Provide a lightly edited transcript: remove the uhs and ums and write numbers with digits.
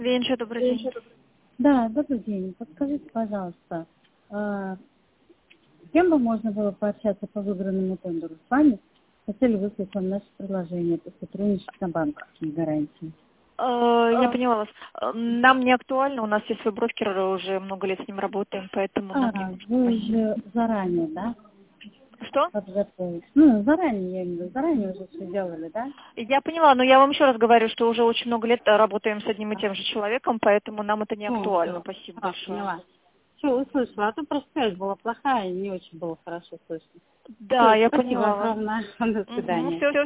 Венча, добрый день. Да, добрый день. Подскажите, пожалуйста, с кем бы можно было пообщаться по выбранному тендеру? С вами? Хотели выслать вам наше предложение по сотрудничеству на банковские гарантии. Я поняла вас. Нам не актуально, у нас есть свой брокер, уже много лет с ним работаем, поэтому нам не нужно. Вы Спасибо. уже заранее, да, Что? подготовились? Ну, заранее, я имею в виду, заранее уже все делали, да? Я поняла, но я вам еще раз говорю, что уже очень много лет работаем с одним и тем же человеком, поэтому нам это не актуально. Все, Спасибо большое. поняла. Все, услышала. А то просто связь была плохая, и не очень было хорошо слышно. Да, Все, я спасибо поняла вас. огромное. До Угу, свидания. все,